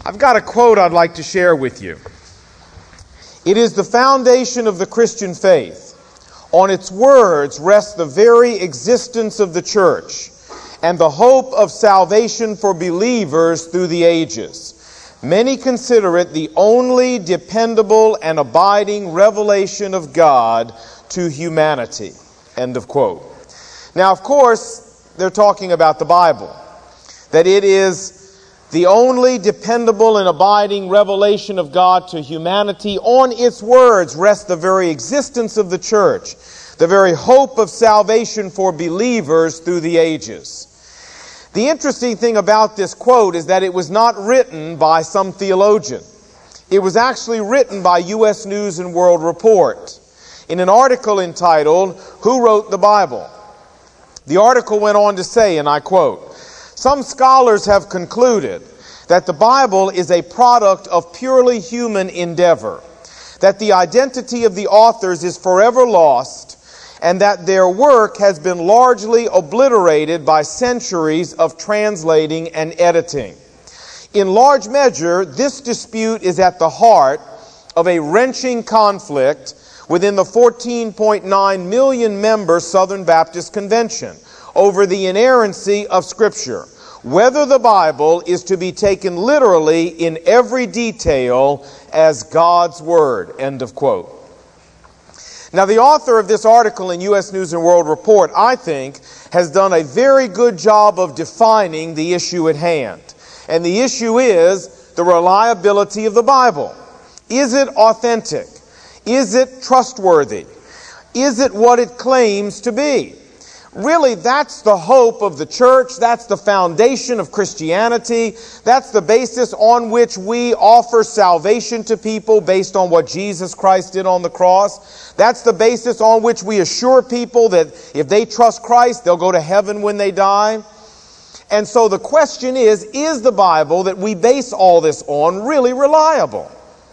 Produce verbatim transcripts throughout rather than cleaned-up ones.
I've got a quote I'd like to share with you. It is the foundation of the Christian faith. On its words rests the very existence of the church and the hope of salvation for believers through the ages. Many consider it the only dependable and abiding revelation of God to humanity. End of quote. Now, of course, they're talking about the Bible. That it is the only dependable and abiding revelation of God to humanity. On its words rests the very existence of the church, the very hope of salvation for believers through the ages. The interesting thing about this quote is that it was not written by some theologian. It was actually written by U S News and World Report in an article entitled, "Who Wrote the Bible?" The article went on to say, and I quote, "Some scholars have concluded that the Bible is a product of purely human endeavor, that the identity of the authors is forever lost, and that their work has been largely obliterated by centuries of translating and editing. In large measure, this dispute is at the heart of a wrenching conflict within the fourteen point nine million member Southern Baptist Convention over the inerrancy of Scripture, whether the Bible is to be taken literally in every detail as God's Word." End of quote. Now, the author of this article in U S News and World Report, I think, has done a very good job of defining the issue at hand. And the issue is the reliability of the Bible. Is it authentic? Is it trustworthy? Is it what it claims to be? Really, that's the hope of the church. That's the foundation of Christianity. That's the basis on which we offer salvation to people based on what Jesus Christ did on the cross. That's the basis on which we assure people that if they trust Christ, they'll go to heaven when they die. And so the question is, is the Bible that we base all this on really reliable?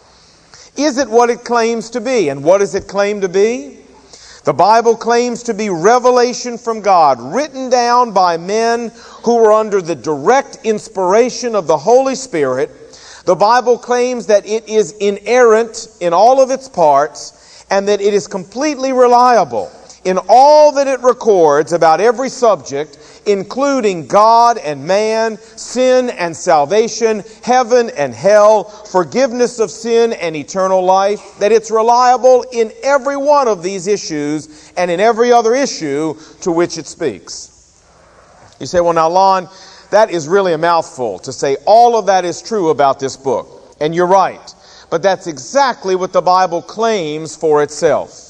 Is it what it claims to be? And what does it claim to be? The Bible claims to be revelation from God, written down by men who were under the direct inspiration of the Holy Spirit. The Bible claims that it is inerrant in all of its parts, and that it is completely reliable in all that it records about every subject, including God and man, sin and salvation, heaven and hell, forgiveness of sin and eternal life, that it's reliable in every one of these issues and in every other issue to which it speaks. You say, well, now, Lon, that is really a mouthful to say all of that is true about this book. And you're right. But that's exactly what the Bible claims for itself.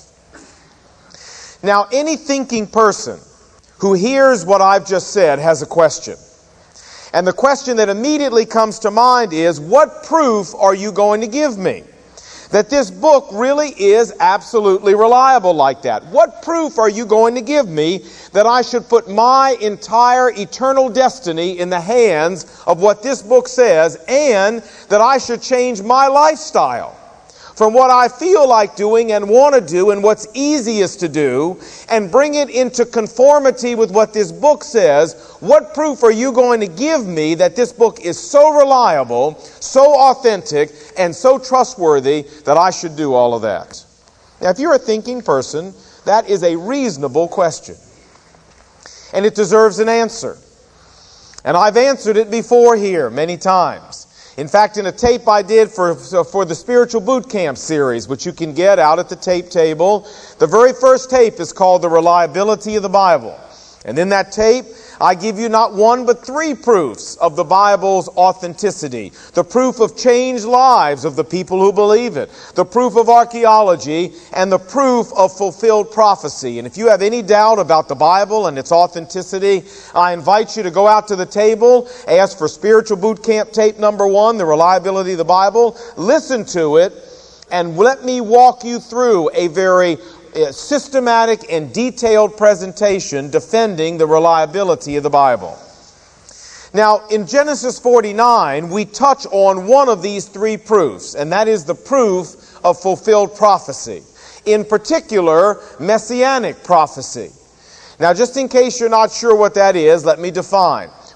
Now, any thinking person who hears what I've just said has a question. And the question that immediately comes to mind is, what proof are you going to give me that this book really is absolutely reliable like that? What proof are you going to give me that I should put my entire eternal destiny in the hands of what this book says, and that I should change my lifestyle from what I feel like doing and want to do and what's easiest to do, and bring it into conformity with what this book says? What proof are you going to give me that this book is so reliable, so authentic, and so trustworthy that I should do all of that? Now, if you're a thinking person, that is a reasonable question. And it deserves an answer. And I've answered it before here many times. In fact, in a tape I did for, for the Spiritual Boot Camp series, which you can get out at the tape table, the very first tape is called The Reliability of the Bible. And in that tape, I give you not one but three proofs of the Bible's authenticity. The proof of changed lives of the people who believe it. The proof of archaeology, and the proof of fulfilled prophecy. And if you have any doubt about the Bible and its authenticity, I invite you to go out to the table, ask for Spiritual Boot Camp tape number one, The Reliability of the Bible, listen to it, and let me walk you through a very systematic and detailed presentation defending the reliability of the Bible. Now, in Genesis forty-nine, we touch on one of these three proofs, and that is the proof of fulfilled prophecy. In particular, messianic prophecy. Now, just in case you're not sure what that is, let me define.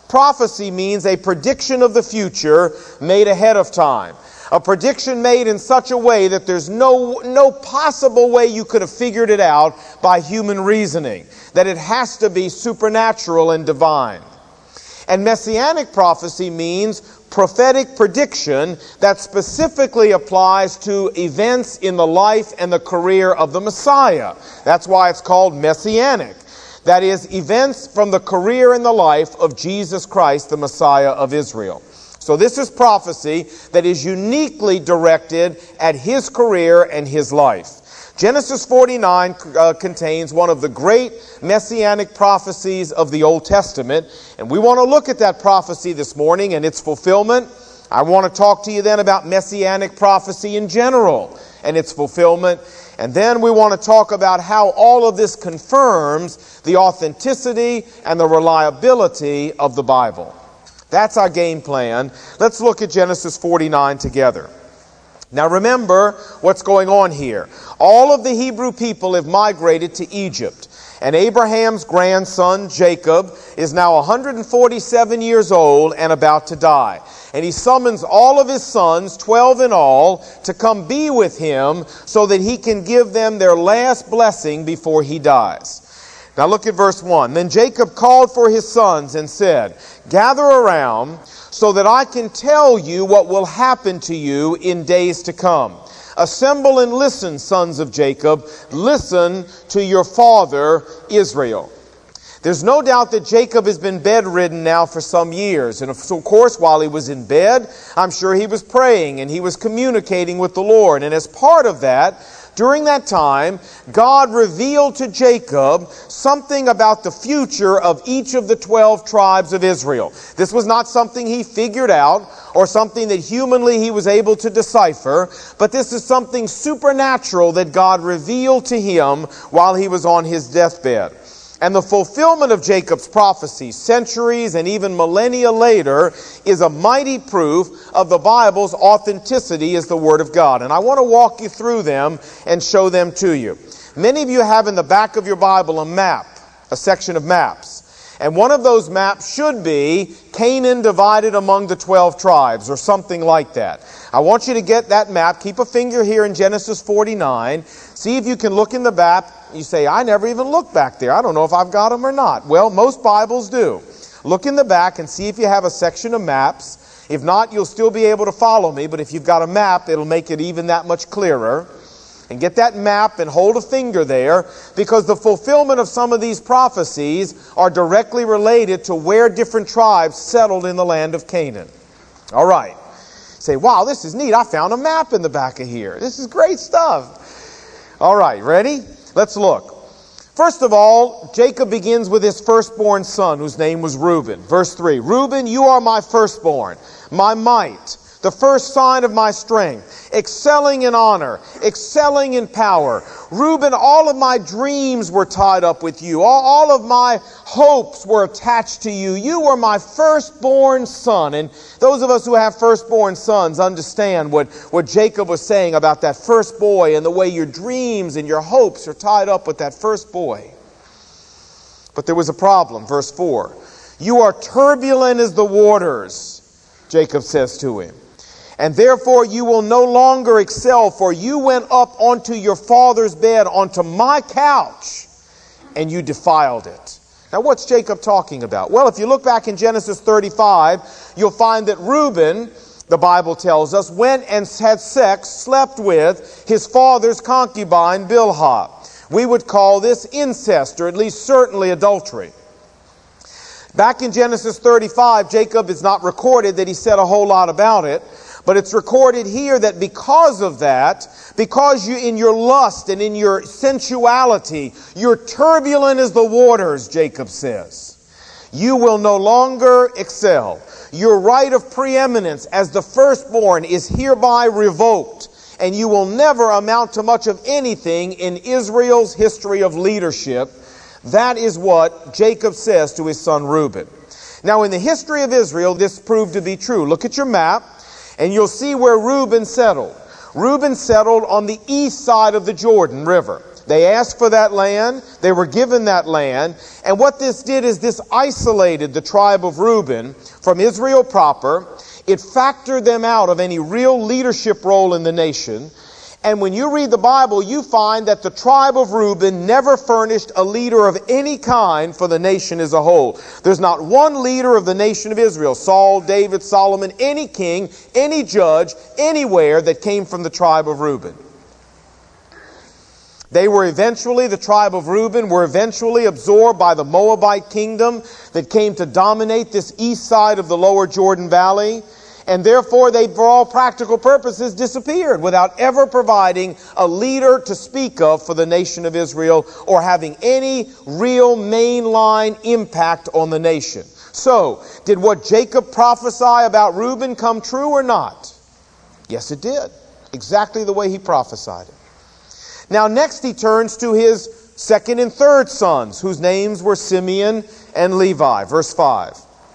Prophecy means a prediction of the future made ahead of time. A prediction made in such a way that there's no, no possible way you could have figured it out by human reasoning. That it has to be supernatural and divine. And messianic prophecy means prophetic prediction that specifically applies to events in the life and the career of the Messiah. That's why it's called messianic. That is, events from the career and the life of Jesus Christ, the Messiah of Israel. So this is prophecy that is uniquely directed at His career and His life. Genesis forty-nine uh, contains one of the great messianic prophecies of the Old Testament. And we want to look at that prophecy this morning and its fulfillment. I want to talk to you then about messianic prophecy in general and its fulfillment. And then we want to talk about how all of this confirms the authenticity and the reliability of the Bible. That's our game plan. Let's look at Genesis forty-nine together. Now remember what's going on here. All of the Hebrew people have migrated to Egypt. And Abraham's grandson, Jacob, is now one hundred forty-seven years old and about to die. And he summons all of his sons, twelve in all, to come be with him so that he can give them their last blessing before he dies. Now look at verse one. Then Jacob called for his sons and said, "Gather around so that I can tell you what will happen to you in days to come. Assemble and listen, sons of Jacob. Listen to your father Israel." There's no doubt that Jacob has been bedridden now for some years. And of course, while he was in bed, I'm sure he was praying and he was communicating with the Lord. And as part of that, during that time, God revealed to Jacob something about the future of each of the twelve tribes of Israel. This was not something he figured out or something that humanly he was able to decipher, but this is something supernatural that God revealed to him while he was on his deathbed. And the fulfillment of Jacob's prophecy, centuries and even millennia later, is a mighty proof of the Bible's authenticity as the Word of God. And I want to walk you through them and show them to you. Many of you have in the back of your Bible a map, a section of maps. And one of those maps should be Canaan divided among the twelve tribes, or something like that. I want you to get that map. Keep a finger here in Genesis forty-nine. See if you can look in the map. You say, "I never even looked back there. I don't know if I've got them or not." Well, most Bibles do. Look in the back and see if you have a section of maps. If not, you'll still be able to follow me. But if you've got a map, it'll make it even that much clearer. And get that map and hold a finger there, because the fulfillment of some of these prophecies are directly related to where different tribes settled in the land of Canaan. All right. Say, "Wow, this is neat. I found a map in the back of here. This is great stuff." All right, ready? Let's look. First of all, Jacob begins with his firstborn son, whose name was Reuben. Verse three, "Reuben, you are my firstborn, my might, the first sign of my strength, excelling in honor, excelling in power. Reuben, all of my dreams were tied up with you. All, all of my hopes were attached to you. You were my firstborn son." And those of us who have firstborn sons understand what, what Jacob was saying about that first boy and the way your dreams and your hopes are tied up with that first boy. But there was a problem. Verse four, "You are turbulent as the waters," Jacob says to him. "And therefore you will no longer excel, for you went up onto your father's bed, onto my couch, and you defiled it." Now what's Jacob talking about? Well, if you look back in Genesis thirty-five, you'll find that Reuben, the Bible tells us, went and had sex, slept with his father's concubine, Bilhah. We would call this incest, or at least certainly adultery. Back in Genesis thirty-five, Jacob is not recorded that he said a whole lot about it. But it's recorded here that because of that, because you in your lust and in your sensuality, you're turbulent as the waters, Jacob says, you will no longer excel. Your right of preeminence as the firstborn is hereby revoked, and you will never amount to much of anything in Israel's history of leadership. That is what Jacob says to his son Reuben. Now, in the history of Israel, this proved to be true. Look at your map, and you'll see where Reuben settled. Reuben settled on the east side of the Jordan River. They asked for that land. They were given that land. And what this did is this isolated the tribe of Reuben from Israel proper. It factored them out of any real leadership role in the nation. And when you read the Bible, you find that the tribe of Reuben never furnished a leader of any kind for the nation as a whole. There's not one leader of the nation of Israel, Saul, David, Solomon, any king, any judge, anywhere that came from the tribe of Reuben. They were eventually, the tribe of Reuben, were eventually absorbed by the Moabite kingdom that came to dominate this east side of the lower Jordan Valley. And therefore, they, for all practical purposes, disappeared without ever providing a leader to speak of for the nation of Israel or having any real mainline impact on the nation. So, did what Jacob prophesy about Reuben come true or not? Yes, it did. Exactly the way he prophesied it. Now, next he turns to his second and third sons, whose names were Simeon and Levi. Verse five.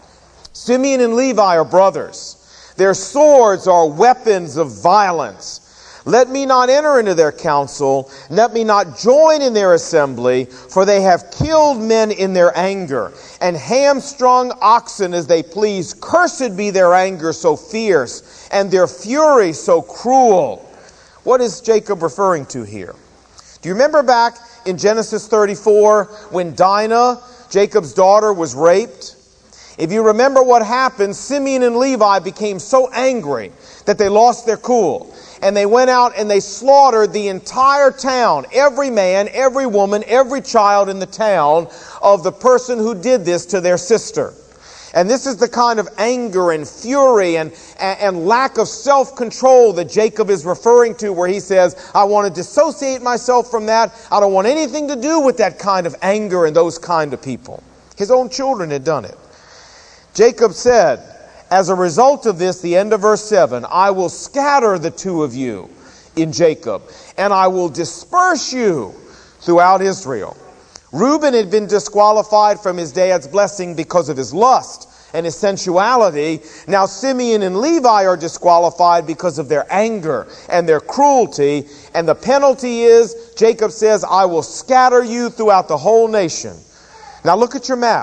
Simeon and Levi are brothers. Their swords are weapons of violence. Let me not enter into their council. Let me not join in their assembly, for they have killed men in their anger, and hamstrung oxen as they please. Cursed be their anger so fierce, and their fury so cruel. What is Jacob referring to here? Do you remember back in Genesis thirty-four when Dinah, Jacob's daughter, was raped? If you remember what happened, Simeon and Levi became so angry that they lost their cool. And they went out and they slaughtered the entire town, every man, every woman, every child in the town of the person who did this to their sister. And this is the kind of anger and fury and, and, and lack of self-control that Jacob is referring to, where he says, I want to dissociate myself from that. I don't want anything to do with that kind of anger and those kind of people. His own children had done it. Jacob said, as a result of this, the end of verse seven, I will scatter the two of you in Jacob, and I will disperse you throughout Israel. Reuben had been disqualified from his dad's blessing because of his lust and his sensuality. Now Simeon and Levi are disqualified because of their anger and their cruelty. And the penalty is, Jacob says, I will scatter you throughout the whole nation. Now look at your map.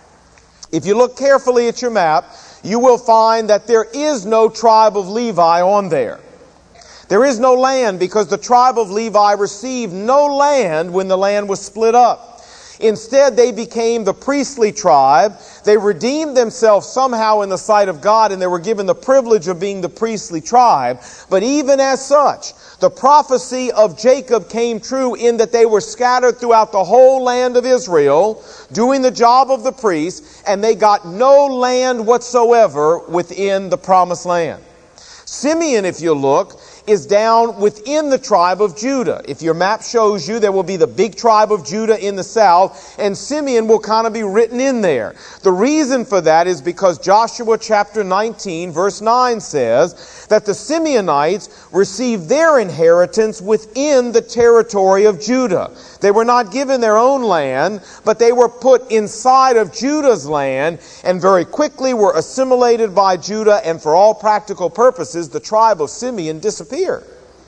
If you look carefully at your map, you will find that there is no tribe of Levi on there. There is no land because the tribe of Levi received no land when the land was split up. Instead, they became the priestly tribe. They redeemed themselves somehow in the sight of God, and they were given the privilege of being the priestly tribe. But even as such, the prophecy of Jacob came true in that they were scattered throughout the whole land of Israel, doing the job of the priest, and they got no land whatsoever within the promised land. Simeon, if you look, is down within the tribe of Judah. If your map shows you, there will be the big tribe of Judah in the south, and Simeon will kind of be written in there. The reason for that is because Joshua chapter nineteen verse nine says that the Simeonites received their inheritance within the territory of Judah. They were not given their own land, but they were put inside of Judah's land, and very quickly were assimilated by Judah, and for all practical purposes, the tribe of Simeon disappeared.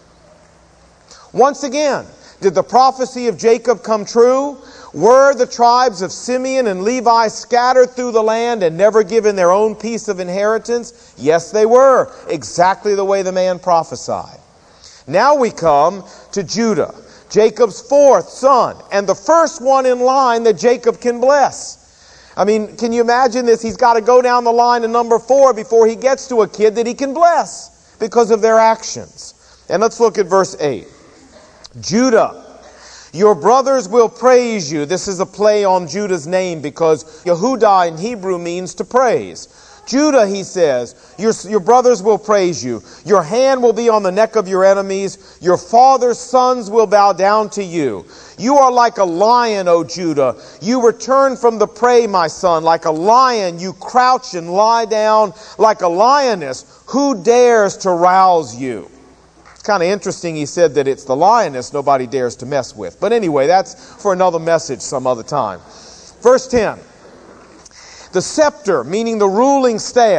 Once again, did the prophecy of Jacob come true? Were the tribes of Simeon and Levi scattered through the land and never given their own piece of inheritance? Yes, they were, exactly the way the man prophesied. Now we come to Judah, Jacob's fourth son, and the first one in line that Jacob can bless. I mean, can you imagine this? He's got to go down the line to number four before he gets to a kid that he can bless because of their actions. And let's look at verse eight. Judah, your brothers will praise you. This is a play on Judah's name because Yehudah in Hebrew means to praise. Judah, he says, your, your brothers will praise you. Your hand will be on the neck of your enemies. Your father's sons will bow down to you. You are like a lion, O Judah. You return from the prey, my son. Like a lion, you crouch and lie down. Like a lioness, who dares to rouse you? It's kind of interesting he said that it's the lioness nobody dares to mess with. But anyway, that's for another message some other time. Verse ten. The scepter, meaning the ruling staff,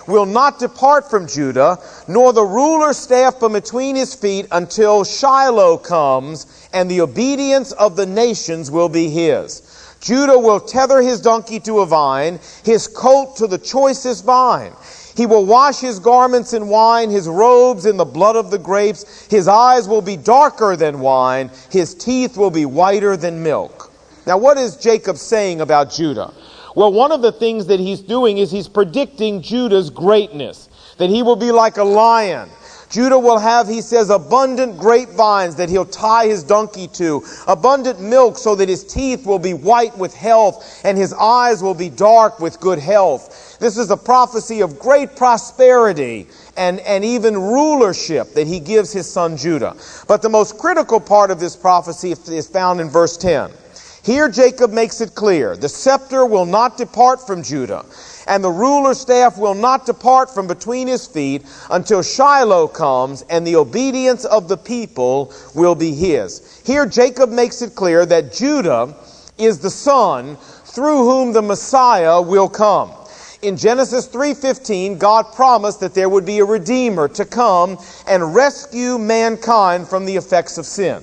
will not depart from Judah, nor the ruler's staff from between his feet until Shiloh comes, and the obedience of the nations will be his. Judah will tether his donkey to a vine, his colt to the choicest vine. He will wash his garments in wine, his robes in the blood of the grapes. His eyes will be darker than wine, his teeth will be whiter than milk. Now, what is Jacob saying about Judah? Well, one of the things that he's doing is he's predicting Judah's greatness, that he will be like a lion. Judah will have, he says, abundant grapevines that he'll tie his donkey to, abundant milk so that his teeth will be white with health and his eyes will be dark with good health. This is a prophecy of great prosperity and, and even rulership that he gives his son Judah. But the most critical part of this prophecy is found in verse ten. Here Jacob makes it clear, the scepter will not depart from Judah, and the ruler's staff will not depart from between his feet until Shiloh comes, and the obedience of the people will be his. Here Jacob makes it clear that Judah is the son through whom the Messiah will come. In Genesis three fifteen, God promised that there would be a Redeemer to come and rescue mankind from the effects of sin.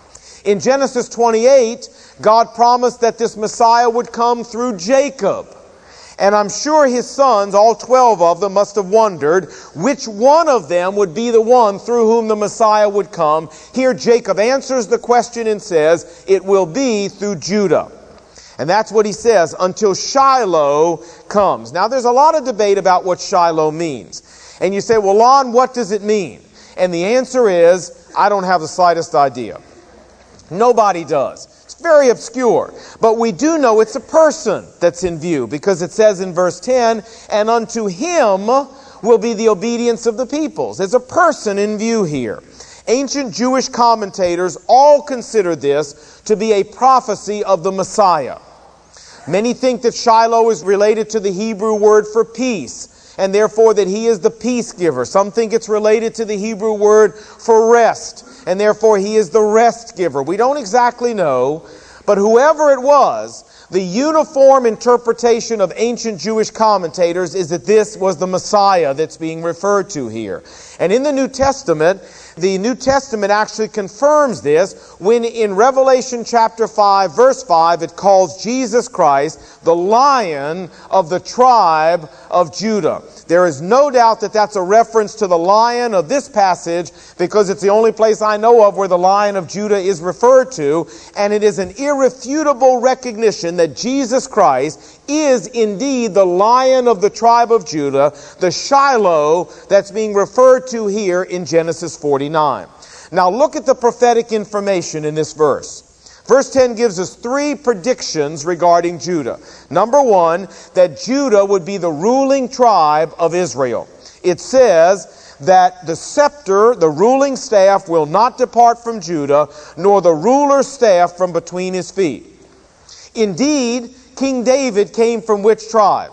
In Genesis twenty-eight, God promised that this Messiah would come through Jacob. And I'm sure his sons, all twelve of them, must have wondered which one of them would be the one through whom the Messiah would come. Here Jacob answers the question and says, it will be through Judah. And that's what he says, until Shiloh comes. Now there's a lot of debate about what Shiloh means. And you say, well, Lon, what does it mean? And the answer is, I don't have the slightest idea. Nobody does. It's very obscure. But we do know it's a person that's in view, because it says in verse ten, and unto him will be the obedience of the peoples. There's a person in view here. Ancient Jewish commentators all consider this to be a prophecy of the Messiah. Many think that Shiloh is related to the Hebrew word for peace, and therefore that he is the peace giver. Some think it's related to the Hebrew word for rest, and therefore he is the rest giver. We don't exactly know, but whoever it was, the uniform interpretation of ancient Jewish commentators is that this was the Messiah that's being referred to here. And in the New Testament, the New Testament actually confirms this when in Revelation chapter five, verse five, it calls Jesus Christ the Lion of the tribe of Judah. There is no doubt that that's a reference to the Lion of this passage, because it's the only place I know of where the Lion of Judah is referred to, and it is an irrefutable recognition that Jesus Christ is indeed the Lion of the tribe of Judah, the Shiloh that's being referred to here in Genesis forty-nine. Now look at the prophetic information in this verse. Verse ten gives us three predictions regarding Judah. Number one, that Judah would be the ruling tribe of Israel. It says that the scepter, the ruling staff, will not depart from Judah, nor the ruler's staff from between his feet. Indeed, King David came from which tribe?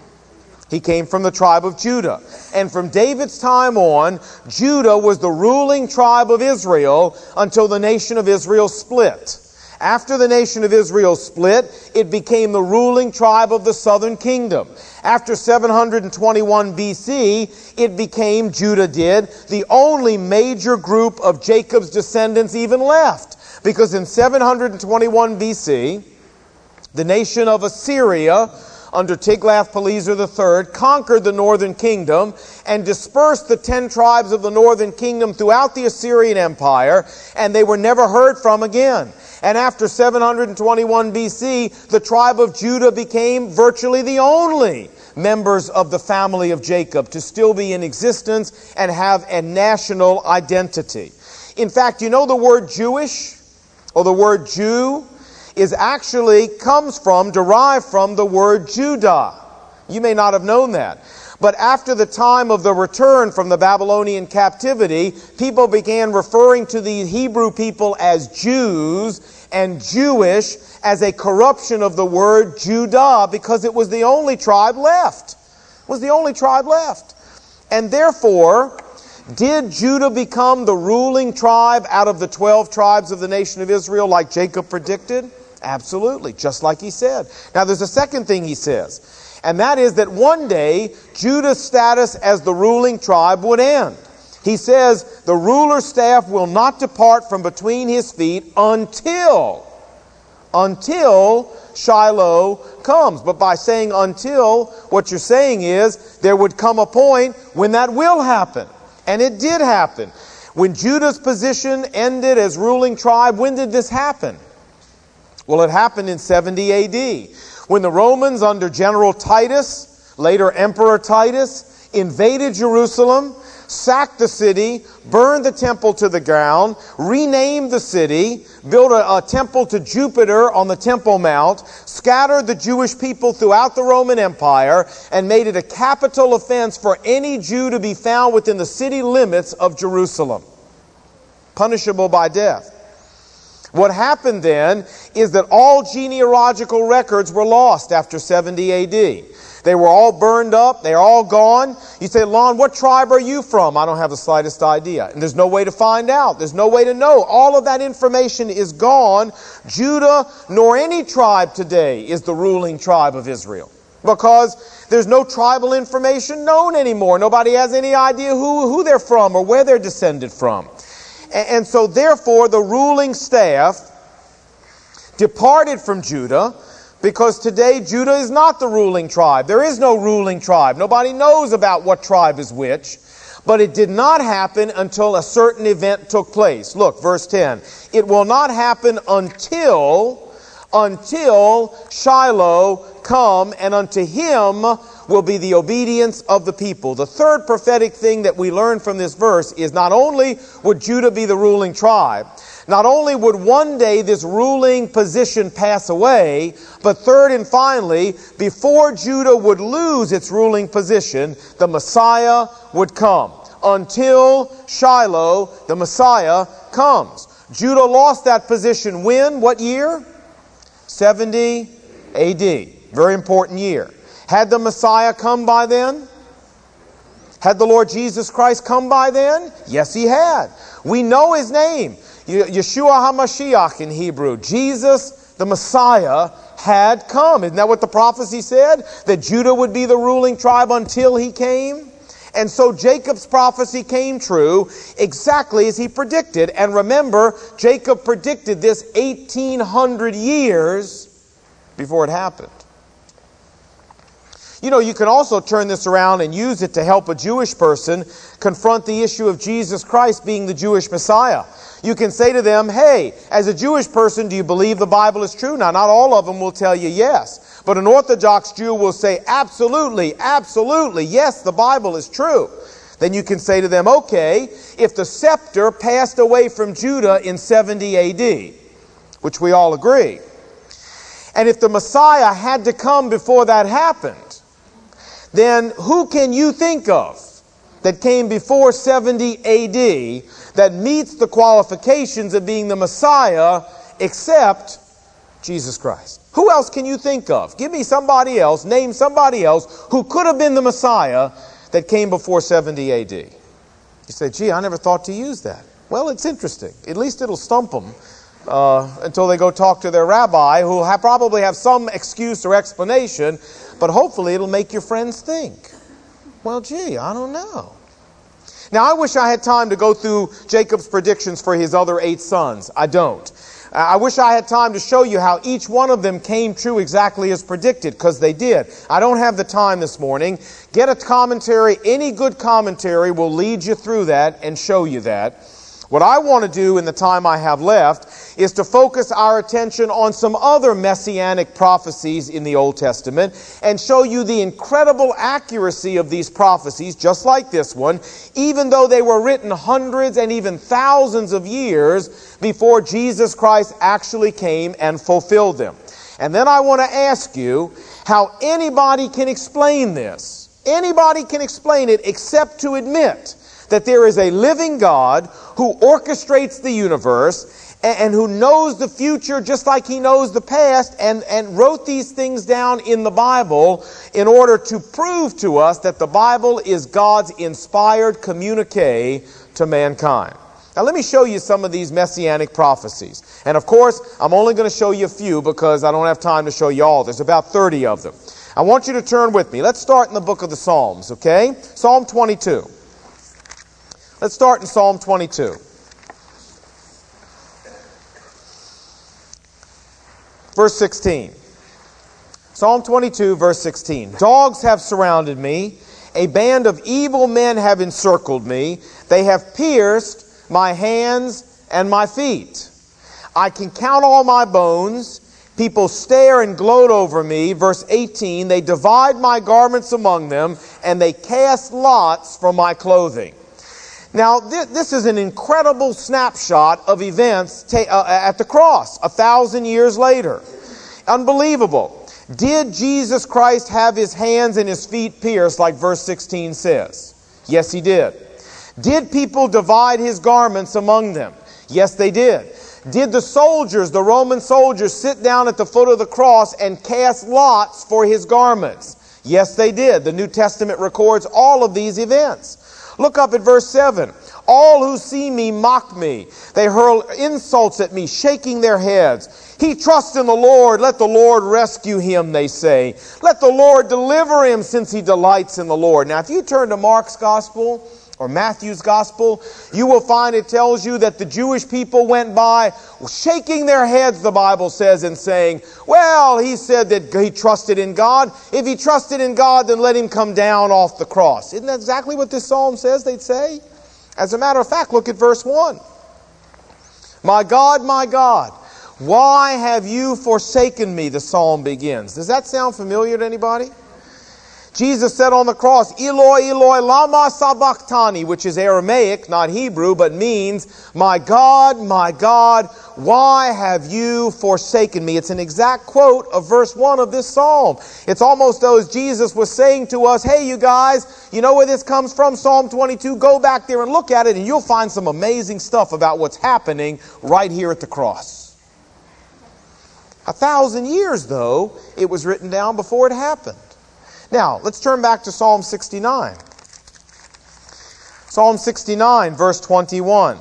He came from the tribe of Judah. And from David's time on, Judah was the ruling tribe of Israel until the nation of Israel split. After the nation of Israel split, it became the ruling tribe of the southern kingdom. After seven hundred twenty-one B C, it became, Judah did, the only major group of Jacob's descendants even left. Because in seven hundred twenty-one B C, the nation of Assyria, under Tiglath-Pileser the third, conquered the northern kingdom and dispersed the ten tribes of the northern kingdom throughout the Assyrian Empire, and they were never heard from again. And after seven hundred twenty-one B C, the tribe of Judah became virtually the only members of the family of Jacob to still be in existence and have a national identity. In fact, you know the word Jewish, or the word Jew, is actually comes from, derived from the word Judah. You may not have known that. But after the time of the return from the Babylonian captivity, people began referring to the Hebrew people as Jews and Jewish as a corruption of the word Judah, because it was the only tribe left. It was the only tribe left. And therefore, did Judah become the ruling tribe out of the twelve tribes of the nation of Israel like Jacob predicted? Absolutely, just like he said. Now there's a second thing he says. And that is that one day, Judah's status as the ruling tribe would end. He says, the ruler's staff will not depart from between his feet until, until Shiloh comes. But by saying until, what you're saying is there would come a point when that will happen. And it did happen. When Judah's position ended as ruling tribe, when did this happen? Well, it happened in seventy A D, when the Romans under General Titus, later Emperor Titus, invaded Jerusalem, sacked the city, burned the temple to the ground, renamed the city, built a, a temple to Jupiter on the Temple Mount, scattered the Jewish people throughout the Roman Empire, and made it a capital offense for any Jew to be found within the city limits of Jerusalem, punishable by death. What happened then is that all genealogical records were lost after seventy A D. They were all burned up. They're all gone. You say, Lon, what tribe are you from? I don't have the slightest idea. And there's no way to find out. There's no way to know. All of that information is gone. Judah, nor any tribe today, is the ruling tribe of Israel, because there's no tribal information known anymore. Nobody has any idea who, who they're from or where they're descended from. And, and so therefore the ruling staff departed from Judah, because today Judah is not the ruling tribe. There is no ruling tribe. Nobody knows about what tribe is which. But it did not happen until a certain event took place. Look, verse ten. It will not happen until, until Shiloh come, and unto him will be the obedience of the people. The third prophetic thing that we learn from this verse is not only would Judah be the ruling tribe, not only would one day this ruling position pass away, but third and finally, before Judah would lose its ruling position, the Messiah would come. Until Shiloh, the Messiah comes. Judah lost that position when? What year? seventy A D. Very important year. Had the Messiah come by then? Had the Lord Jesus Christ come by then? Yes, He had. We know His name. Yeshua HaMashiach in Hebrew. Jesus, the Messiah, had come. Isn't that what the prophecy said? That Judah would be the ruling tribe until He came? And so Jacob's prophecy came true exactly as he predicted. And remember, Jacob predicted this eighteen hundred years before it happened. You know, you can also turn this around and use it to help a Jewish person confront the issue of Jesus Christ being the Jewish Messiah. You can say to them, hey, as a Jewish person, do you believe the Bible is true? Now, not all of them will tell you yes. But an Orthodox Jew will say, absolutely, absolutely, yes, the Bible is true. Then you can say to them, okay, if the scepter passed away from Judah in seventy A D, which we all agree, and if the Messiah had to come before that happened, then who can you think of that came before seventy A D that meets the qualifications of being the Messiah except Jesus Christ? Who else can you think of? Give me somebody else, name somebody else who could have been the Messiah that came before seventy A D. You say, gee, I never thought to use that. Well, it's interesting. At least it'll stump them uh, until they go talk to their rabbi, who will have, probably have some excuse or explanation, but hopefully it'll make your friends think. Well, gee, I don't know. Now, I wish I had time to go through Jacob's predictions for his other eight sons. I don't. I wish I had time to show you how each one of them came true exactly as predicted, because they did. I don't have the time this morning. Get a commentary. Any good commentary will lead you through that and show you that. What I want to do in the time I have left is to focus our attention on some other messianic prophecies in the Old Testament and show you the incredible accuracy of these prophecies, just like this one, even though they were written hundreds and even thousands of years before Jesus Christ actually came and fulfilled them. And then I want to ask you how anybody can explain this. Anybody can explain it except to admit that there is a living God who orchestrates the universe and, and who knows the future just like He knows the past, and, and wrote these things down in the Bible in order to prove to us that the Bible is God's inspired communique to mankind. Now let me show you some of these messianic prophecies. And of course, I'm only going to show you a few because I don't have time to show you all. There's about thirty of them. I want you to turn with me. Let's start in the book of the Psalms, okay? Psalm twenty-two. Let's start in Psalm twenty-two. Verse sixteen. Psalm twenty-two, verse sixteen. Dogs have surrounded me. A band of evil men have encircled me. They have pierced my hands and my feet. I can count all my bones. People stare and gloat over me. Verse eighteen. They divide my garments among them, and they cast lots for my clothing. Now, th- this is an incredible snapshot of events ta- uh, at the cross, a thousand years later. Unbelievable. Did Jesus Christ have his hands and his feet pierced like verse sixteen says? Yes, he did. Did people divide his garments among them? Yes, they did. Did the soldiers, the Roman soldiers, sit down at the foot of the cross and cast lots for his garments? Yes, they did. The New Testament records all of these events. Look up at verse seven. All who see me mock me. They hurl insults at me, shaking their heads. He trusts in the Lord. Let the Lord rescue him, they say. Let the Lord deliver him, since he delights in the Lord. Now, if you turn to Mark's Gospel or Matthew's Gospel, you will find it tells you that the Jewish people went by shaking their heads, the Bible says, and saying, well, he said that he trusted in God. If he trusted in God, then let him come down off the cross. Isn't that exactly what this psalm says they'd say? As a matter of fact, look at verse one. My God, my God, why have you forsaken me? The psalm begins. Does that sound familiar to anybody? Jesus said on the cross, Eloi, Eloi, lama sabachthani, which is Aramaic, not Hebrew, but means, my God, my God, why have you forsaken me? It's an exact quote of verse one of this psalm. It's almost as Jesus was saying to us, hey, you guys, you know where this comes from? Psalm twenty-two, go back there and look at it, and you'll find some amazing stuff about what's happening right here at the cross. A thousand years, though, it was written down before it happened. Now, let's turn back to Psalm sixty-nine. Psalm sixty-nine, verse twenty-one.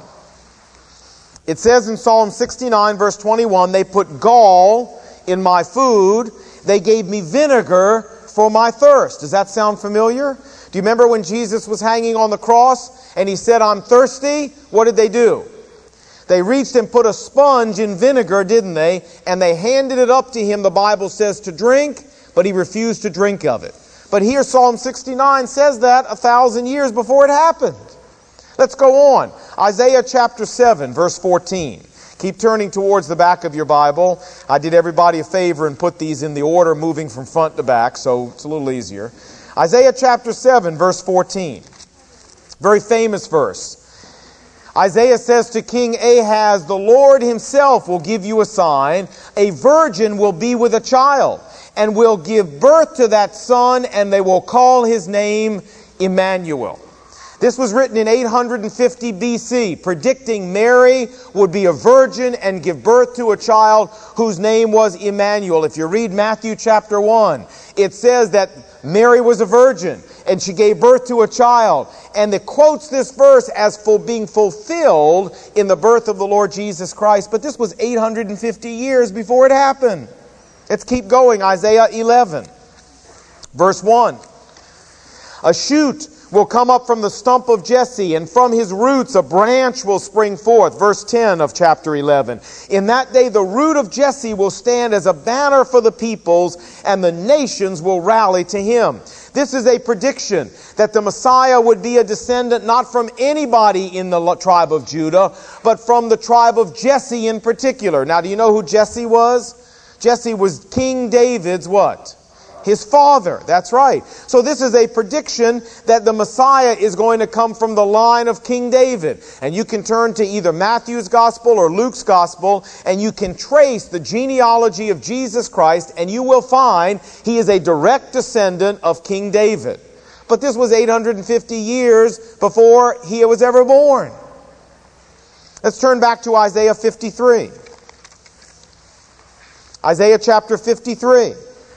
It says in Psalm sixty-nine, verse twenty-one, they put gall in my food. They gave me vinegar for my thirst. Does that sound familiar? Do you remember when Jesus was hanging on the cross and he said, I'm thirsty? What did they do? They reached and put a sponge in vinegar, didn't they? And they handed it up to him, the Bible says, to drink, but he refused to drink of it. But here Psalm sixty-nine says that a thousand years before it happened. Let's go on. Isaiah chapter seven, verse fourteen. Keep turning towards the back of your Bible. I did everybody a favor and put these in the order moving from front to back, so it's a little easier. Isaiah chapter seven, verse fourteen. Very famous verse. Isaiah says to King Ahaz, the Lord himself will give you a sign. A virgin will be with a child and will give birth to that son, and they will call his name Emmanuel. This was written in eight hundred fifty B C, predicting Mary would be a virgin and give birth to a child whose name was Emmanuel. If you read Matthew chapter one, it says that Mary was a virgin and she gave birth to a child. And it quotes this verse as for being fulfilled in the birth of the Lord Jesus Christ. But this was eight hundred fifty years before it happened. Let's keep going. Isaiah eleven, verse one. A shoot will come up from the stump of Jesse, and from his roots a branch will spring forth. Verse ten of chapter eleven. In that day the root of Jesse will stand as a banner for the peoples, and the nations will rally to him. This is a prediction that the Messiah would be a descendant not from anybody in the tribe of Judah, but from the tribe of Jesse in particular. Now, do you know who Jesse was? Jesse was King David's what? His father. That's right. So this is a prediction that the Messiah is going to come from the line of King David. And you can turn to either Matthew's Gospel or Luke's Gospel, and you can trace the genealogy of Jesus Christ, and you will find he is a direct descendant of King David. But this was eight hundred fifty years before he was ever born. Let's turn back to Isaiah fifty-three. Isaiah chapter fifty-three.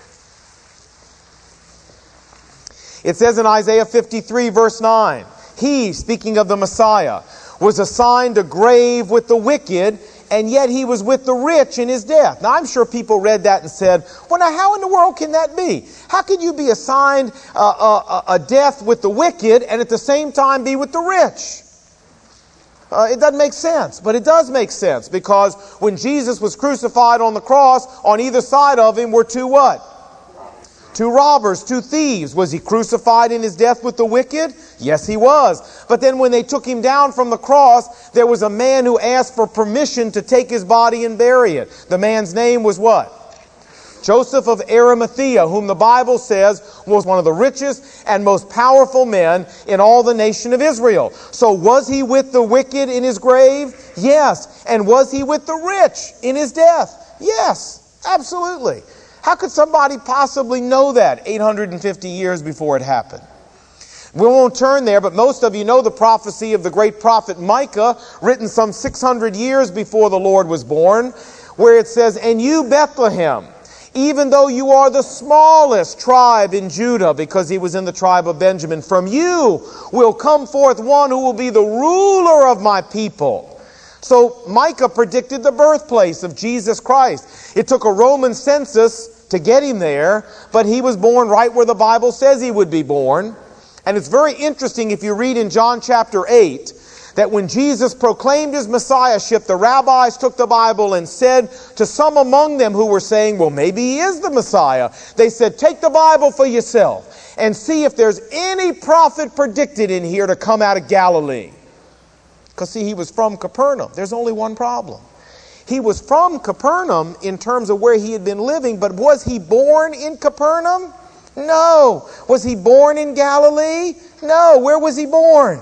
It says in Isaiah fifty-three, verse nine, he, speaking of the Messiah, was assigned a grave with the wicked and yet he was with the rich in his death. Now, I'm sure people read that and said, well, now, how in the world can that be? How could you be assigned uh, a, a death with the wicked and at the same time be with the rich? Uh, it doesn't make sense, but it does make sense, because when Jesus was crucified on the cross, on either side of him were two what? Two robbers, two thieves. Was he crucified in his death with the wicked? Yes, he was. But then when they took him down from the cross, there was a man who asked for permission to take his body and bury it. The man's name was what? Joseph of Arimathea, whom the Bible says was one of the richest and most powerful men in all the nation of Israel. So was he with the wicked in his grave? Yes. And was he with the rich in his death? Yes, absolutely. How could somebody possibly know that eight hundred fifty years before it happened? We won't turn there, but most of you know the prophecy of the great prophet Micah, written some six hundred years before the Lord was born, where it says, "And you, Bethlehem, even though you are the smallest tribe in Judah," because he was in the tribe of Benjamin, "from you will come forth one who will be the ruler of my people." So Micah predicted the birthplace of Jesus Christ. It took a Roman census to get him there, but he was born right where the Bible says he would be born. And it's very interesting if you read in John chapter eight, that when Jesus proclaimed his messiahship, the rabbis took the Bible and said to some among them who were saying, well, maybe he is the Messiah, they said, take the Bible for yourself and see if there's any prophet predicted in here to come out of Galilee. Because, see, he was from Capernaum. There's only one problem. He was from Capernaum in terms of where he had been living, but was he born in Capernaum? No. Was he born in Galilee? No. Where was he born?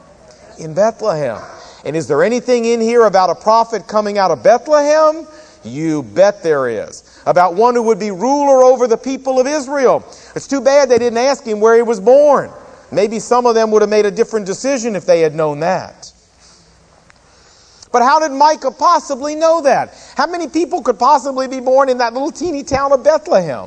In Bethlehem. And is there anything in here about a prophet coming out of Bethlehem? You bet there is. About one who would be ruler over the people of Israel. It's too bad they didn't ask him where he was born. Maybe some of them would have made a different decision if they had known that. But how did Micah possibly know that? How many people could possibly be born in that little teeny town of Bethlehem?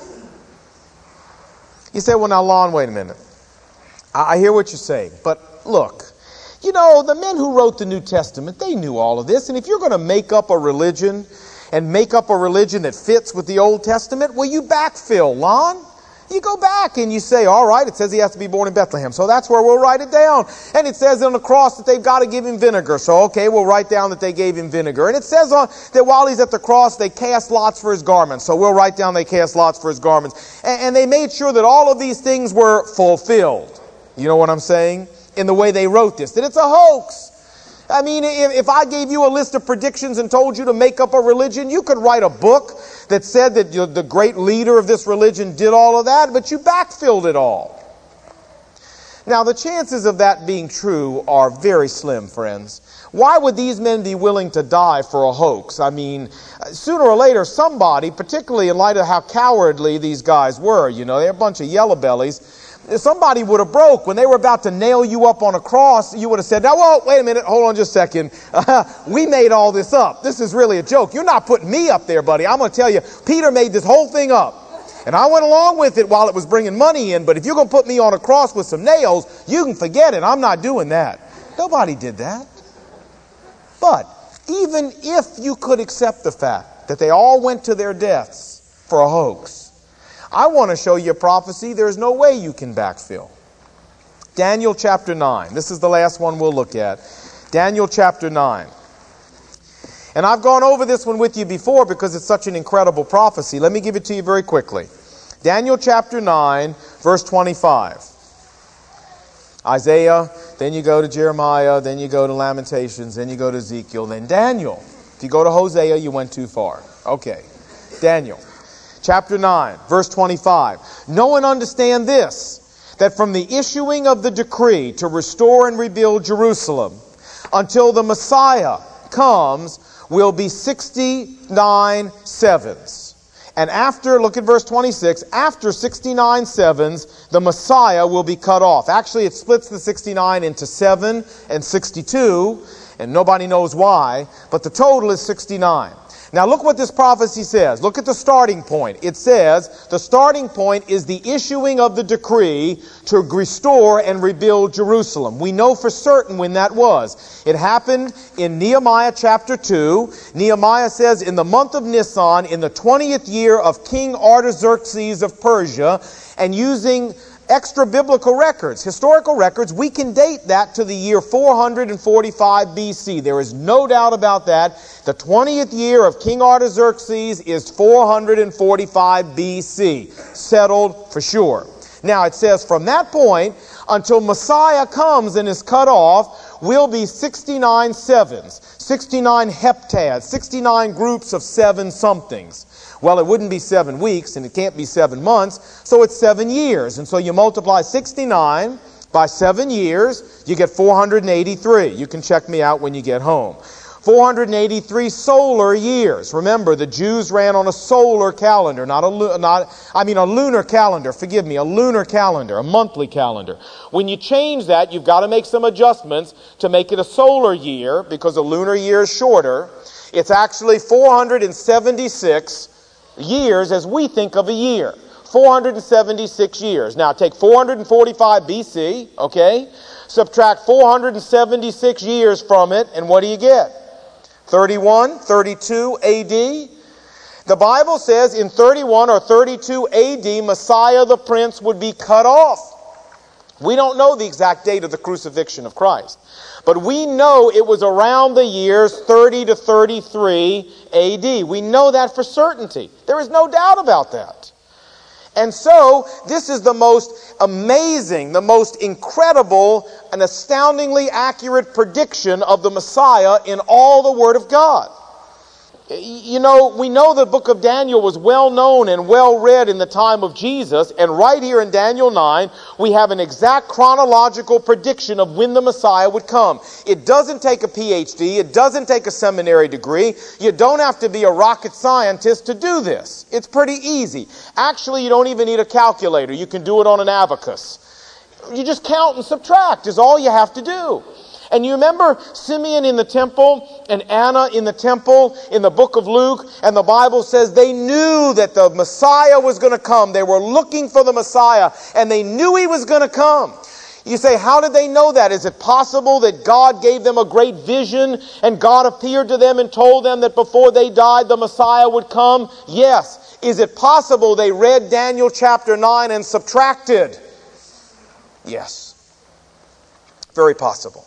You say, well, now, Lon, wait a minute. I hear what you're saying, but look, you know, the men who wrote the New Testament, they knew all of this, and if you're going to make up a religion and make up a religion that fits with the Old Testament, well, you backfill, Lon. You go back and you say, all right, it says he has to be born in Bethlehem, so that's where we'll write it down. And it says on the cross that they've got to give him vinegar, so okay, we'll write down that they gave him vinegar. And it says on that while he's at the cross, they cast lots for his garments, so we'll write down they cast lots for his garments. And, and they made sure that all of these things were fulfilled. You know what I'm saying? In the way they wrote this, that it's a hoax. I mean, if, if I gave you a list of predictions and told you to make up a religion, you could write a book that said that you know, the great leader of this religion did all of that, but you backfilled it all. Now, the chances of that being true are very slim, friends. Why would these men be willing to die for a hoax? I mean, sooner or later, somebody, particularly in light of how cowardly these guys were, you know, they're a bunch of yellow bellies, somebody would have broke. When they were about to nail you up on a cross, you would have said, now, whoa, wait a minute, hold on just a second. Uh, we made all this up. This is really a joke. You're not putting me up there, buddy. I'm going to tell you, Peter made this whole thing up. And I went along with it while it was bringing money in, but if you're going to put me on a cross with some nails, you can forget it. I'm not doing that. Nobody did that. But even if you could accept the fact that they all went to their deaths for a hoax, I want to show you a prophecy there's no way you can backfill. Daniel chapter nine. This is the last one we'll look at. Daniel chapter nine. And I've gone over this one with you before because it's such an incredible prophecy. Let me give it to you very quickly. Daniel chapter nine, verse twenty-five. Isaiah, then you go to Jeremiah, then you go to Lamentations, then you go to Ezekiel, then Daniel. If you go to Hosea, you went too far. Okay, Daniel. Chapter nine, verse twenty-five. Know and understand this, that from the issuing of the decree to restore and rebuild Jerusalem until the Messiah comes will be sixty-nine sevens. And after, look at verse twenty-six, after sixty-nine sevens, the Messiah will be cut off. Actually, it splits the sixty-nine into seven and sixty-two, and nobody knows why, but the total is sixty-nine. Now look what this prophecy says. Look at the starting point. It says the starting point is the issuing of the decree to restore and rebuild Jerusalem. We know for certain when that was. It happened in Nehemiah chapter two. Nehemiah says, in the month of Nisan, in the twentieth year of King Artaxerxes of Persia, and using extra biblical records, historical records, we can date that to the year four hundred forty-five B C. There is no doubt about that. The twentieth year of King Artaxerxes is four hundred forty-five B C. Settled for sure. Now it says from that point until Messiah comes and is cut off will be sixty-nine sevens, sixty-nine heptads, sixty-nine groups of seven somethings. Well, it wouldn't be seven weeks, and it can't be seven months, so it's seven years. And so you multiply sixty-nine by seven years, you get four hundred eighty-three. You can check me out when you get home. four hundred eighty-three solar years. Remember, the Jews ran on a solar calendar, not a not I mean a lunar calendar. Forgive me, a lunar calendar, a monthly calendar. When you change that, you've got to make some adjustments to make it a solar year, because a lunar year is shorter. It's actually four hundred seventy-six years as we think of a year. four hundred seventy-six years. Now take four hundred forty-five B C, okay? Subtract four hundred seventy-six years from it, and what do you get? thirty-one, thirty-two A D. The Bible says in thirty-one or thirty-two A D, Messiah the Prince would be cut off. We don't know the exact date of the crucifixion of Christ, but we know it was around the years thirty to thirty-three A D. We know that for certainty. There is no doubt about that. And so, this is the most amazing, the most incredible, and astoundingly accurate prediction of the Messiah in all the Word of God. You know, we know the book of Daniel was well known and well read in the time of Jesus, and right here in Daniel nine, we have an exact chronological prediction of when the Messiah would come. It doesn't take a P H D, it doesn't take a seminary degree, you don't have to be a rocket scientist to do this. It's pretty easy. Actually, you don't even need a calculator, you can do it on an abacus. You just count and subtract is all you have to do. And you remember Simeon in the temple and Anna in the temple in the book of Luke, and the Bible says they knew that the Messiah was going to come. They were looking for the Messiah, and they knew he was going to come. You say, how did they know that? Is it possible that God gave them a great vision and God appeared to them and told them that before they died the Messiah would come? Yes. Is it possible they read Daniel chapter nine and subtracted? Yes. Very possible.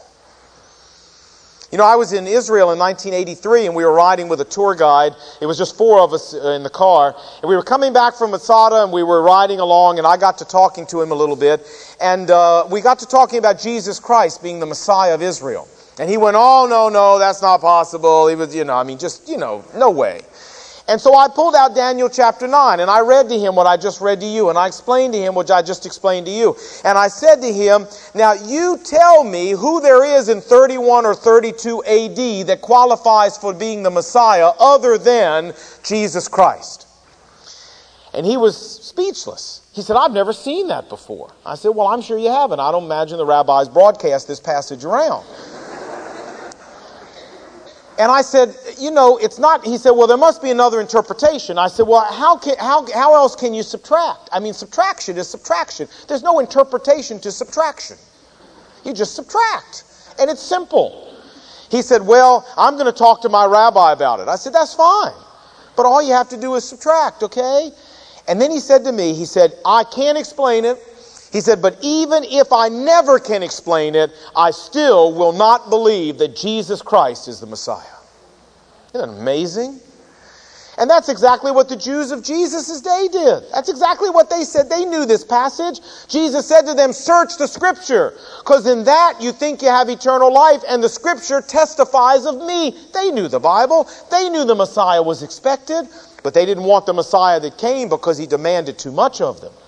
You know, I was in Israel in nineteen eighty-three, and we were riding with a tour guide. It was just four of us in the car. And we were coming back from Masada, and we were riding along, and I got to talking to him a little bit. And uh, we got to talking about Jesus Christ being the Messiah of Israel. And he went, oh, no, no, that's not possible. He was, you know, I mean, just, you know, no way. And so I pulled out Daniel chapter nine, and I read to him what I just read to you, and I explained to him what I just explained to you. And I said to him, now you tell me who there is in thirty-one or thirty-two A D that qualifies for being the Messiah other than Jesus Christ. And he was speechless. He said, I've never seen that before. I said, well, I'm sure you haven't. I don't imagine the rabbis broadcast this passage around. And I said, you know, it's not, he said, well, there must be another interpretation. I said, well, how can, how, how else can you subtract? I mean, subtraction is subtraction. There's no interpretation to subtraction. You just subtract. And it's simple. He said, well, I'm going to talk to my rabbi about it. I said, that's fine. But all you have to do is subtract, okay? And then he said to me, he said, I can't explain it. He said, but even if I never can explain it, I still will not believe that Jesus Christ is the Messiah. Isn't that amazing? And that's exactly what the Jews of Jesus' day did. That's exactly what they said. They knew this passage. Jesus said to them, search the Scripture, because in that you think you have eternal life, and the Scripture testifies of me. They knew the Bible. They knew the Messiah was expected, but they didn't want the Messiah that came because he demanded too much of them.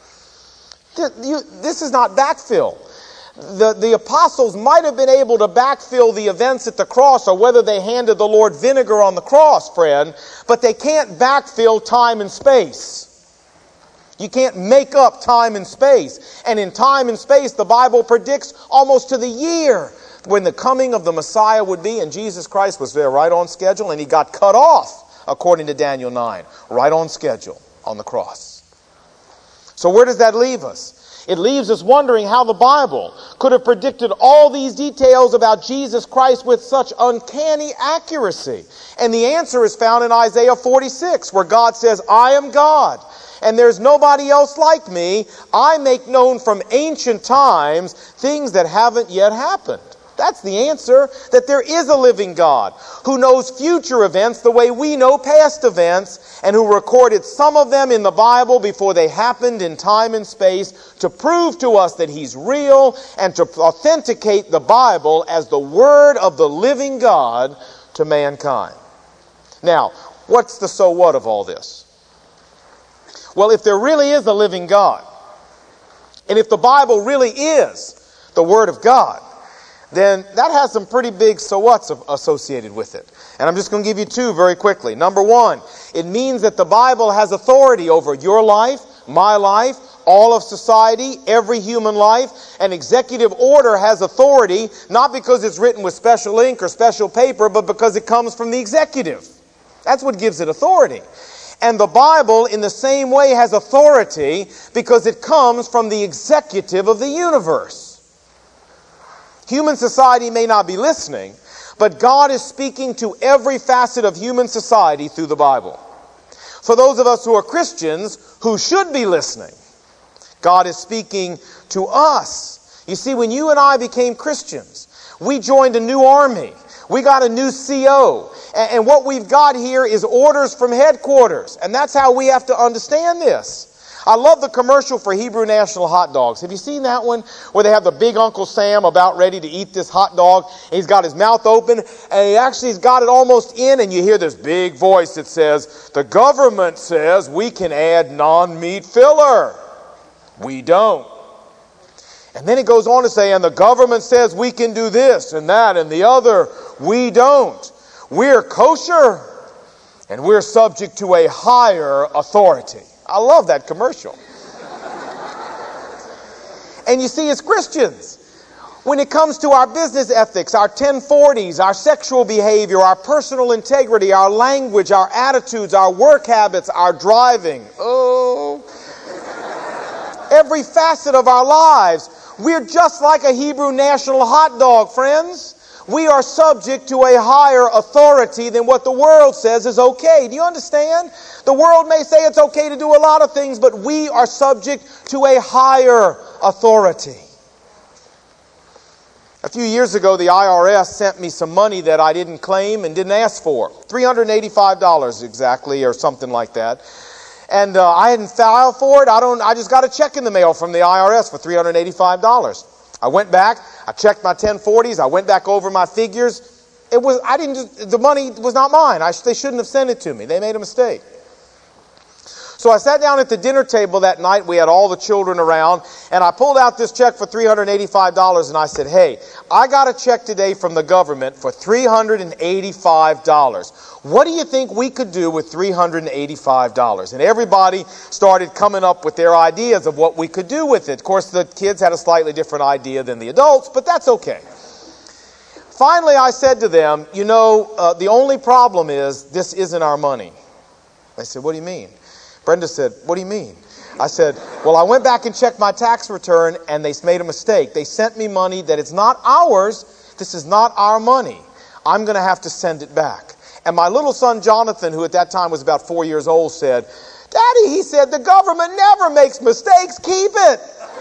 This is not backfill. The, the apostles might have been able to backfill the events at the cross, or whether they handed the Lord vinegar on the cross, friend, but they can't backfill time and space. You can't make up time and space. And in time and space, the Bible predicts almost to the year when the coming of the Messiah would be, and Jesus Christ was there right on schedule, and he got cut off according to Daniel nine. Right on schedule on the cross. So where does that leave us? It leaves us wondering how the Bible could have predicted all these details about Jesus Christ with such uncanny accuracy. And the answer is found in Isaiah forty-six, where God says, I am God, and there's nobody else like me. I make known from ancient times things that haven't yet happened. That's the answer, that there is a living God who knows future events the way we know past events, and who recorded some of them in the Bible before they happened in time and space to prove to us that He's real and to authenticate the Bible as the Word of the living God to mankind. Now, what's the so what of all this? Well, if there really is a living God, and if the Bible really is the Word of God, then that has some pretty big so what's associated with it. And I'm just going to give you two very quickly. Number one, it means that the Bible has authority over your life, my life, all of society, every human life. An executive order has authority, not because it's written with special ink or special paper, but because it comes from the executive. That's what gives it authority. And the Bible, in the same way, has authority because it comes from the executive of the universe. Human society may not be listening, but God is speaking to every facet of human society through the Bible. For those of us who are Christians who should be listening, God is speaking to us. You see, when you and I became Christians, we joined a new army. We got a new C O. And what we've got here is orders from headquarters. And that's how we have to understand this. I love the commercial for Hebrew National Hot Dogs. Have you seen that one? Where they have the big Uncle Sam about ready to eat this hot dog. And he's got his mouth open, and he actually has got it almost in, and you hear this big voice that says, the government says we can add non-meat filler. We don't. And then it goes on to say, and the government says we can do this and that and the other. We don't. We're kosher, and we're subject to a higher authority. I love that commercial. And you see, as Christians, when it comes to our business ethics, our ten forties, our sexual behavior, our personal integrity, our language, our attitudes, our work habits, our driving, oh, every facet of our lives, we're just like a Hebrew National Hot Dog, friends. We are subject to a higher authority than what the world says is okay. Do you understand? The world may say it's okay to do a lot of things, but we are subject to a higher authority. A few years ago, the I R S sent me some money that I didn't claim and didn't ask for. three hundred eighty-five dollars exactly, or something like that. And uh, I hadn't filed for it. I don't. I just got a check in the mail from the I R S for three hundred eighty-five dollars. I went back, I checked my ten forties, I went back over my figures. It was, I didn't, the money was not mine. I, they shouldn't have sent it to me. They made a mistake. So I sat down at the dinner table that night. We had all the children around, and I pulled out this check for three hundred eighty-five dollars, and I said, hey, I got a check today from the government for three hundred eighty-five dollars. What do you think we could do with three hundred eighty-five dollars? And everybody started coming up with their ideas of what we could do with it. Of course, the kids had a slightly different idea than the adults, but that's okay. Finally, I said to them, you know, uh, the only problem is this isn't our money. They said, what do you mean? Brenda said, what do you mean? I said, well, I went back and checked my tax return, and they made a mistake. They sent me money that it's not ours. This is not our money. I'm going to have to send it back. And my little son, Jonathan, who at that time was about four years old, said, Daddy, he said, the government never makes mistakes. Keep it.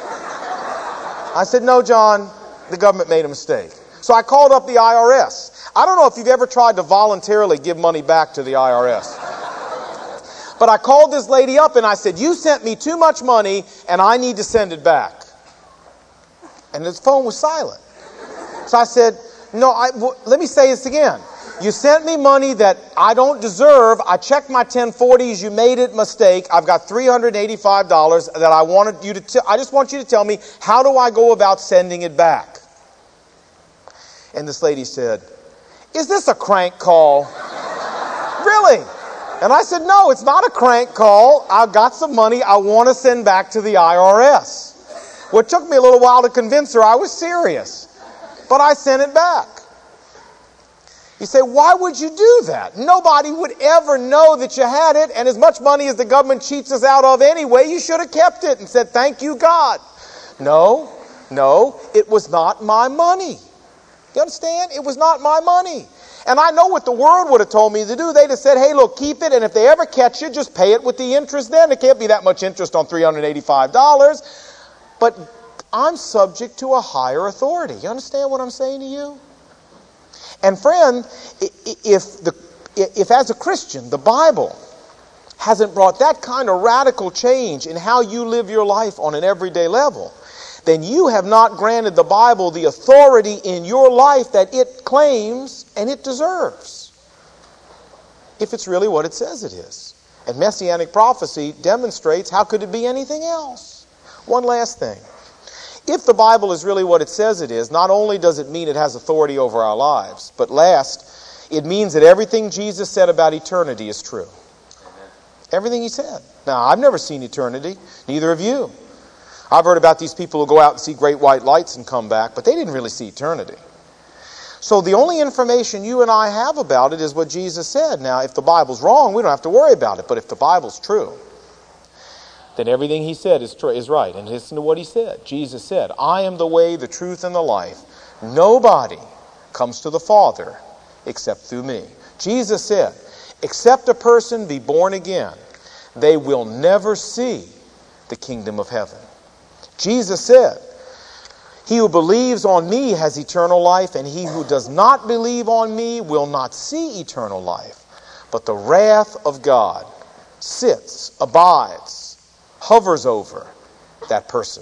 I said, no, John, the government made a mistake. So I called up the I R S. I don't know if you've ever tried to voluntarily give money back to the I R S. But I called this lady up and I said, you sent me too much money and I need to send it back. And his phone was silent. So I said, no, I, w- let me say this again. You sent me money that I don't deserve. I checked my ten forties. You made it mistake. I've got three hundred eighty-five dollars that I wanted you to, t- I just want you to tell me, how do I go about sending it back? And this lady said, is this a crank call? Really? And I said, no, it's not a crank call. I've got some money I want to send back to the I R S. Well, it took me a little while to convince her I was serious. But I sent it back. You say, why would you do that? Nobody would ever know that you had it, and as much money as the government cheats us out of anyway, you should have kept it and said, thank you, God. No, no, it was not my money. You understand? It was not my money. And I know what the world would have told me to do. They'd have said, hey, look, keep it, and if they ever catch you, just pay it with the interest then. It can't be that much interest on three hundred eighty-five dollars. But I'm subject to a higher authority. You understand what I'm saying to you? And friend, if, the, if as a Christian, the Bible hasn't brought that kind of radical change in how you live your life on an everyday level, then you have not granted the Bible the authority in your life that it claims and it deserves, if it's really what it says it is. And Messianic prophecy demonstrates how could it be anything else. One last thing. If the Bible is really what it says it is, not only does it mean it has authority over our lives, but last, it means that everything Jesus said about eternity is true. Amen. Everything he said. Now, I've never seen eternity. Neither have you. I've heard about these people who go out and see great white lights and come back, but they didn't really see eternity. So the only information you and I have about it is what Jesus said. Now, if the Bible's wrong, we don't have to worry about it. But if the Bible's true, then everything he said is, tr- is right. And listen to what he said. Jesus said, I am the way, the truth, and the life. Nobody comes to the Father except through me. Jesus said, except a person be born again, they will never see the kingdom of heaven. Jesus said, he who believes on me has eternal life, and he who does not believe on me will not see eternal life, but the wrath of God sits, abides, hovers over that person.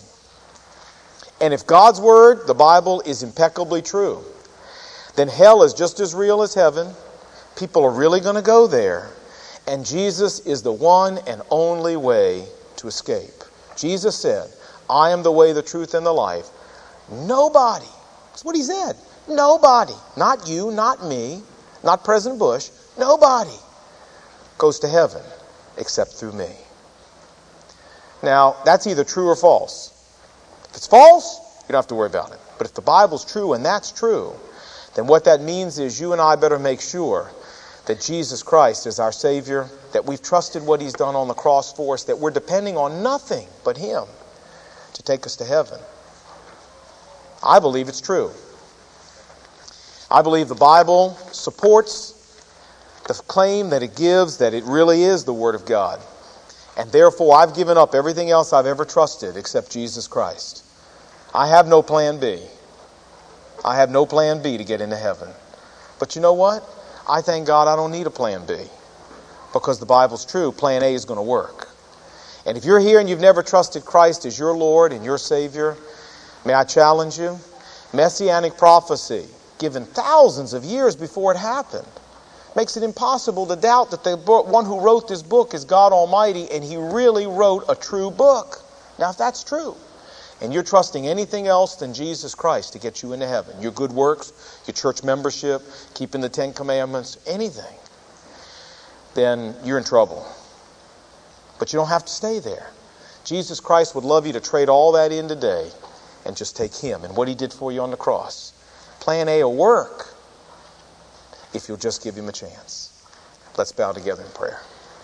And if God's word, the Bible, is impeccably true, then hell is just as real as heaven. People are really going to go there, and Jesus is the one and only way to escape. Jesus said, I am the way, the truth, and the life. Nobody, that's what he said, nobody, not you, not me, not President Bush, nobody goes to heaven except through me. Now, that's either true or false. If it's false, you don't have to worry about it. But if the Bible's true and that's true, then what that means is you and I better make sure that Jesus Christ is our Savior, that we've trusted what he's done on the cross for us, that we're depending on nothing but him to take us to heaven. I believe it's true. I believe the Bible supports the claim that it gives that it really is the Word of God. And therefore, I've given up everything else I've ever trusted except Jesus Christ. I have no plan B. I have no plan B to get into heaven. But you know what? I thank God I don't need a plan B. Because the Bible's true, plan A is going to work. And if you're here and you've never trusted Christ as your Lord and your Savior, may I challenge you? Messianic prophecy, given thousands of years before it happened, makes it impossible to doubt that the one who wrote this book is God Almighty, and he really wrote a true book. Now, if that's true, and you're trusting anything else than Jesus Christ to get you into heaven, your good works, your church membership, keeping the Ten Commandments, anything, then you're in trouble. But you don't have to stay there. Jesus Christ would love you to trade all that in today and just take him and what he did for you on the cross. Plan A will work if you'll just give him a chance. Let's bow together in prayer.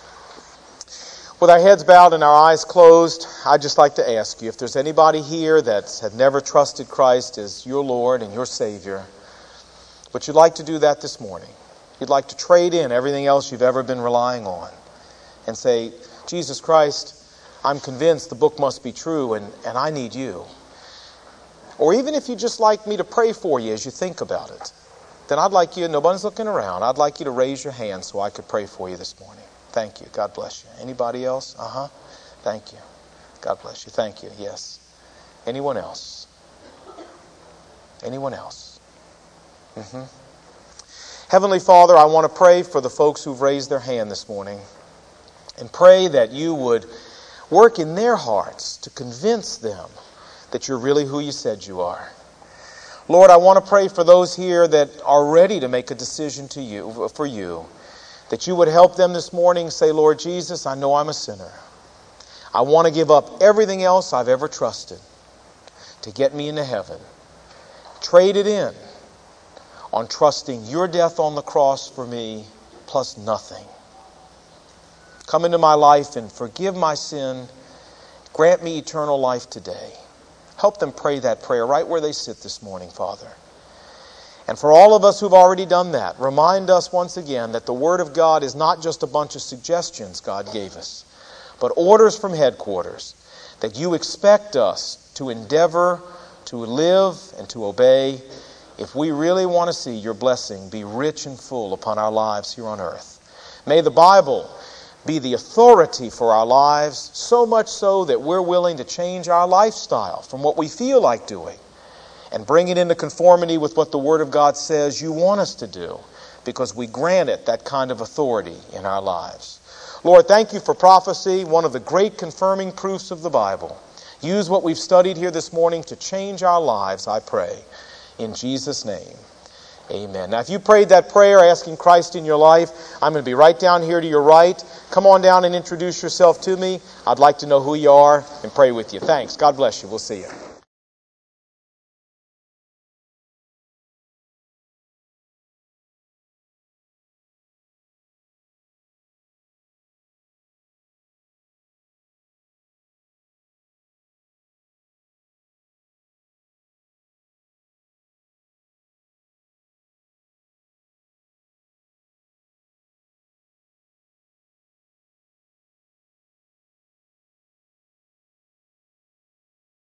With our heads bowed and our eyes closed, I'd just like to ask you, if there's anybody here that have never trusted Christ as your Lord and your Savior, but you'd like to do that this morning, you'd like to trade in everything else you've ever been relying on and say, Jesus Christ, I'm convinced the book must be true and, and I need you. Or even if you'd just like me to pray for you as you think about it, then I'd like you, nobody's looking around, I'd like you to raise your hand so I could pray for you this morning. Thank you. God bless you. Anybody else? Uh-huh. Thank you. God bless you. Thank you. Yes. Anyone else? Anyone else? Mm-hmm. Heavenly Father, I want to pray for the folks who've raised their hand this morning and pray that you would work in their hearts to convince them that you're really who you said you are. Lord, I want to pray for those here that are ready to make a decision to you, for you, that you would help them this morning say, Lord Jesus, I know I'm a sinner. I want to give up everything else I've ever trusted to get me into heaven. Trade it in. on trusting your death on the cross for me plus nothing. Come into my life and forgive my sin. Grant me eternal life today. Help them pray that prayer right where they sit this morning, Father. And for all of us who've already done that, remind us once again that the Word of God is not just a bunch of suggestions God gave us, but orders from headquarters that you expect us to endeavor, to live, and to obey if we really want to see your blessing be rich and full upon our lives here on earth. May the Bible be the authority for our lives, so much so that we're willing to change our lifestyle from what we feel like doing and bring it into conformity with what the Word of God says you want us to do, because we grant it that kind of authority in our lives. Lord, thank you for prophecy, one of the great confirming proofs of the Bible. Use what we've studied here this morning to change our lives, I pray. In Jesus' name, amen. Now, if you prayed that prayer asking Christ in your life, I'm going to be right down here to your right. Come on down and introduce yourself to me. I'd like to know who you are and pray with you. Thanks. God bless you. We'll see you.